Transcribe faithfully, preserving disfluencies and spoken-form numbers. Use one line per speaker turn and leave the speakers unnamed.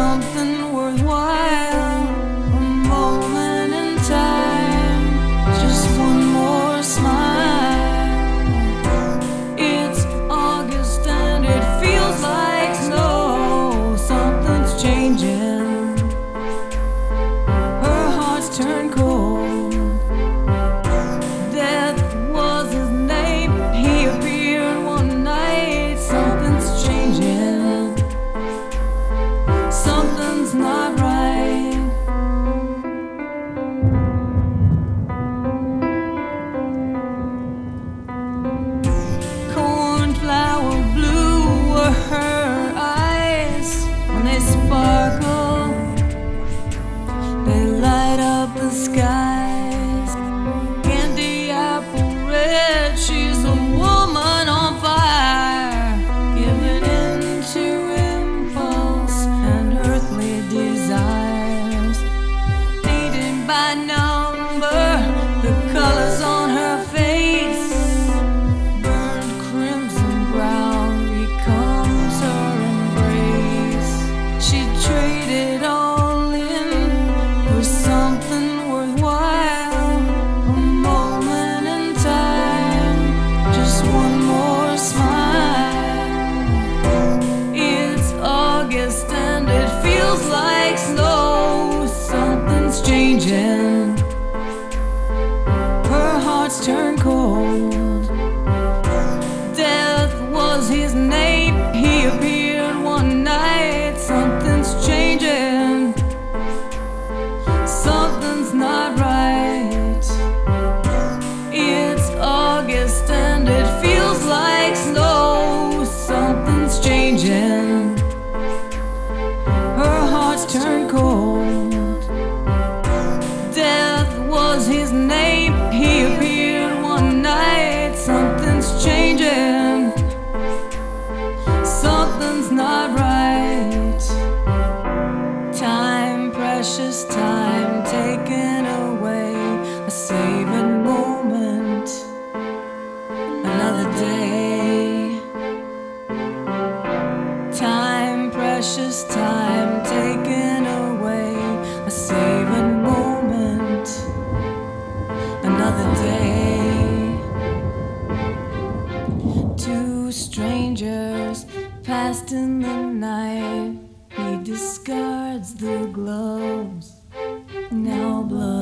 something worthwhile, a moment in time, just one more smile. It's August and it feels like snow. Something's changing. Her heart's turned cold. Death was his name. He appeared one night. Something's changing. Something's not right. Cornflower blue were her eyes. When they sparkle, they light up the skies. Candy apple red, she's a woman on fire, giving in to impulse and earthly desires. Painted by number, the colors on her face, burned crimson brown becomes her embrace. She traded all in for something worthwhile, a moment in time, just one more smile. It's August and it feels like snow. Something's changing. Her heart's turned cold. Death was his name. He appeared one night. Something's changing. Something's not right. It's August and it feels like snow. Something's changing. Her heart's turned cold. Death was his name. He appeared one night. Something's changing. Something's not right. Time, precious time, taken away. A saving moment. Another day. Time, precious time, taken away. A saving moment. Another day. Two strangers passed in the night. He discards the gloves. Now blood